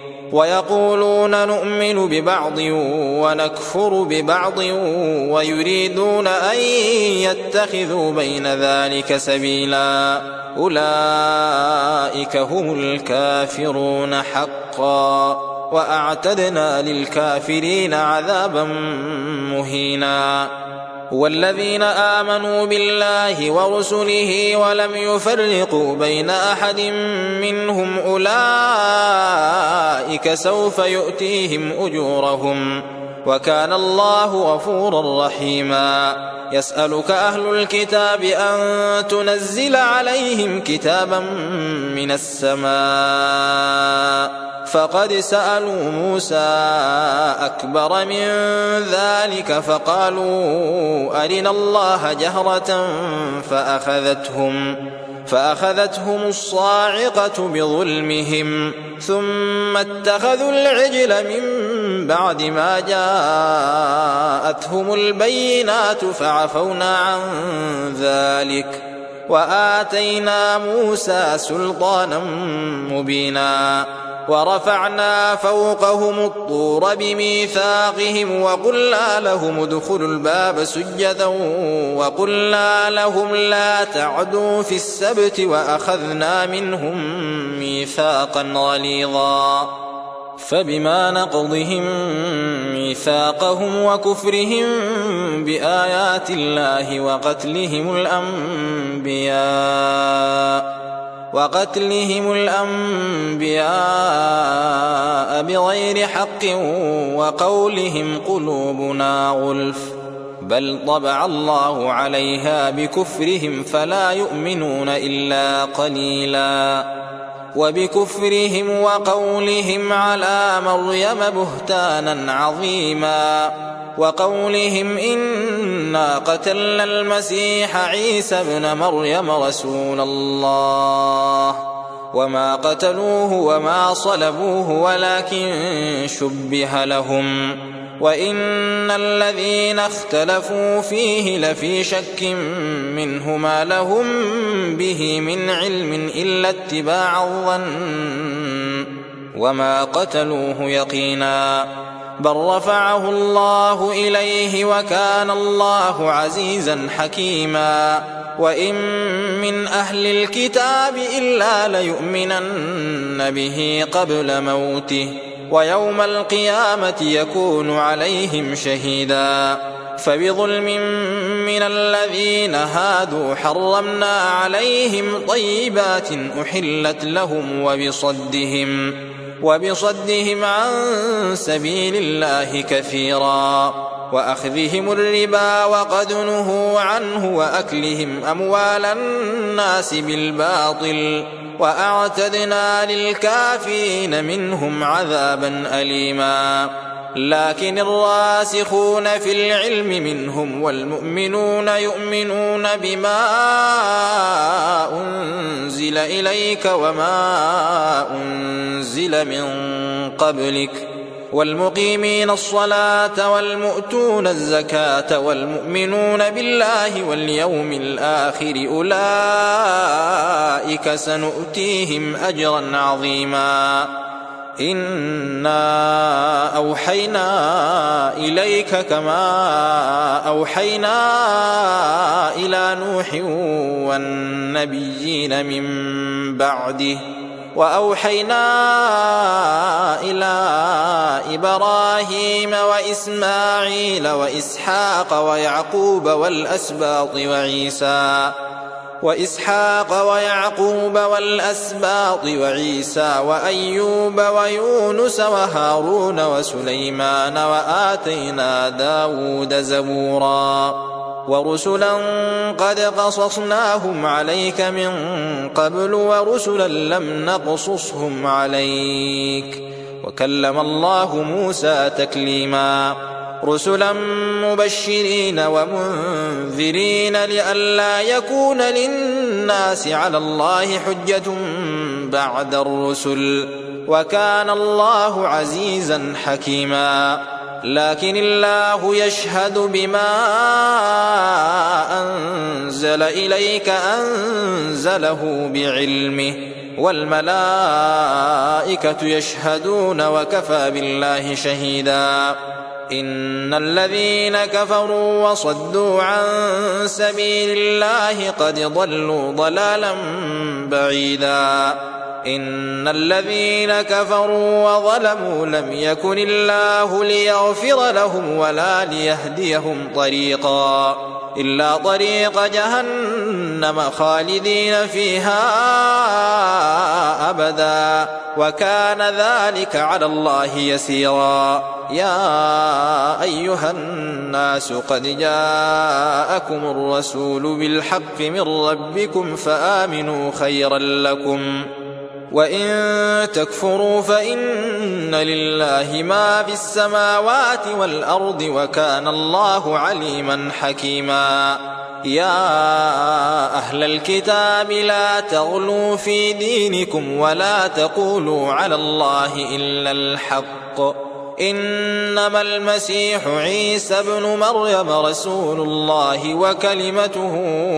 ويقولون نؤمن ببعض ونكفر ببعض ويريدون أن يتخذوا بين ذلك سبيلا أولئك هم الكافرون حقا وأعتدنا للكافرين عذابا مهينا. والذين آمنوا بالله ورسله ولم يفرقوا بين أحد منهم أولئك سوف يؤتيهم أجورهم وكان الله غفورا رحيما. يسألك أهل الكتاب أن تنزل عليهم كتابا من السماء فقد سألوا موسى أكبر من ذلك فقالوا أرنا الله جهرة فأخذتهم الصاعقة بظلمهم ثم اتخذوا العجل من بعد ما جاءتهم البينات فعفونا عن ذلك وآتينا موسى سلطانا مبينا. ورفعنا فوقهم الطور بميثاقهم وقلنا لهم ادخلوا الباب سجدا وقلنا لهم لا تعدوا في السبت وأخذنا منهم ميثاقا غليظا. فبما نقضهم ميثاقهم وكفرهم بآيات الله وقتلهم الأنبياء بغير حق وقولهم قلوبنا غلف بل طبع الله عليها بكفرهم فلا يؤمنون إلا قليلا وبكفرهم وقولهم على مريم بهتانا عظيما وقولهم إنا قتلنا المسيح عيسى ابن مريم رسول الله وما قتلوه وما صلبوه ولكن شبه لهم وإن الذين اختلفوا فيه لفي شك منه ما لهم به من علم إلا اتباع الظن وما قتلوه يقينا بل رفعه الله إليه وكان الله عزيزا حكيما وإن من أهل الكتاب إلا ليؤمنن به قبل موته ويوم القيامة يكون عليهم شهيدا فبظلم من الذين هادوا حرمنا عليهم طيبات أحلت لهم وبصدهم عن سبيل الله كثيرا وأخذهم الربا وقد نهوا عنه وأكلهم أموال الناس بالباطل وأعتدنا للكافرين منهم عذابا أليما لكن الراسخون في العلم منهم والمؤمنون يؤمنون بما أنزل إليك وما أنزل من قبلك والمقيمين الصلاة والمؤتون الزكاة والمؤمنون بالله واليوم الآخر أولئك سنؤتيهم أجرا عظيما إنا أوحينا إليك كما أوحينا إلى نوح والنبيين من بعده وأوحينا إلى إبراهيم وإسماعيل وإسحاق ويعقوب والأسباط وعيسى وأيوب ويونس وهارون وسليمان وآتينا داود زبورا ورسلا قد قصصناهم عليك من قبل ورسلا لم نقصصهم عليك وكلم الله موسى تكليما رسلا مبشرين ومنذرين لئلا يكون للناس على الله حجة بعد الرسل وكان الله عزيزا حكيما لكن الله يشهد بما أنزل إليك أنزله بعلمه والملائكة يشهدون وكفى بالله شهيدا إن الذين كفروا وصدوا عن سبيل الله قد ضلوا ضلالا بعيدا إن الذين كفروا وظلموا لم يكن الله ليغفر لهم ولا ليهديهم طريقا إلا طريق جهنم خالدين فيها أبدا وكان ذلك على الله يسيرا يا أيها الناس قد جاءكم الرسول بالحق من ربكم فآمنوا خيرا لكم وإن تكفروا فإن لله ما في السماوات والأرض وكان الله عليما حكيما يا أهل الكتاب لا تغلوا في دينكم ولا تقولوا على الله إلا الحق إنما المسيح عيسى ابن مريم رسول الله وكلمته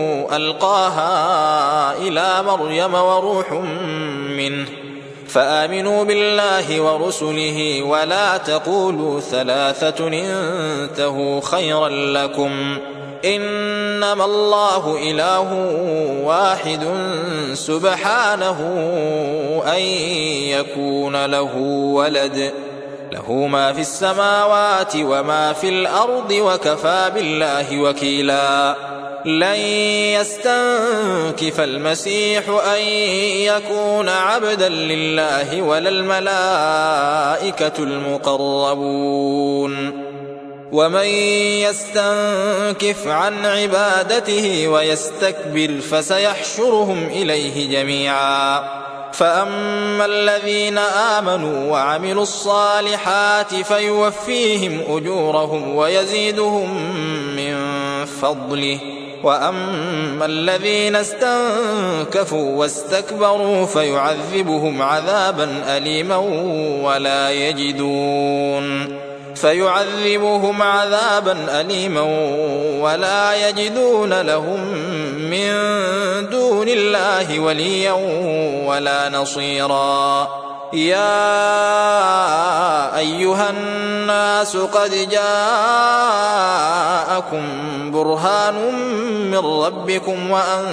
ألقاها إلى مريم وروح منه فآمنوا بالله ورسله ولا تقولوا ثلاثة انتهوا خيرا لكم إنما الله إله واحد سبحانه أن يكون له ولد له ما في السماوات وما في الأرض وكفى بالله وكيلا لن يستنكف المسيح أن يكون عبدا لله ولا الملائكة المقربون ومن يستنكف عن عبادته ويستكبر فسيحشرهم إليه جميعا فأما الذين آمنوا وعملوا الصالحات فيوفيهم أجورهم ويزيدهم من فضله وأما الذين استنكفوا واستكبروا فيعذبهم عذابا أليما ولا يجدون لهم من دون الله وليا ولا نصيرا يا أيها الناس قد جاءكم برهان من ربكم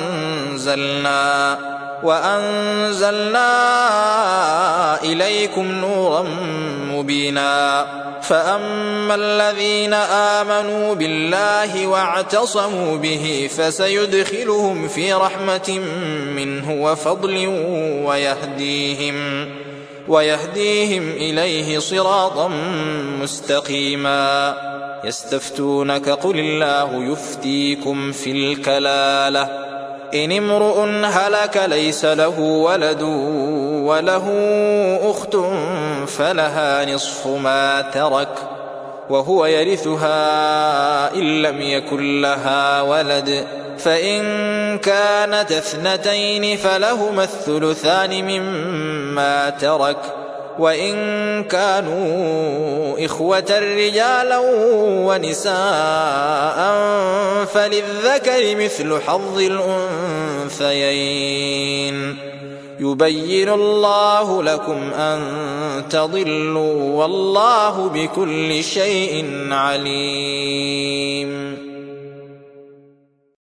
وأنزلنا إليكم نورا مبينا فأما الذين آمنوا بالله واعتصموا به فسيدخلهم في رحمة منه وفضل ويهديهم إليه صراطا مستقيما يستفتونك قل الله يفتيكم في الكلالة إن امرؤ هلك ليس له ولد وله أخت فلها نصف ما ترك وهو يرثها إن لم يكن لها ولد فإن كانت اثنتين فلهما الثلثان مما ترك وإن كانوا إخوة رجالا ونساء فللذكر مثل حظ الأنثيين يبين الله لكم أن تضلوا والله بكل شيء عليم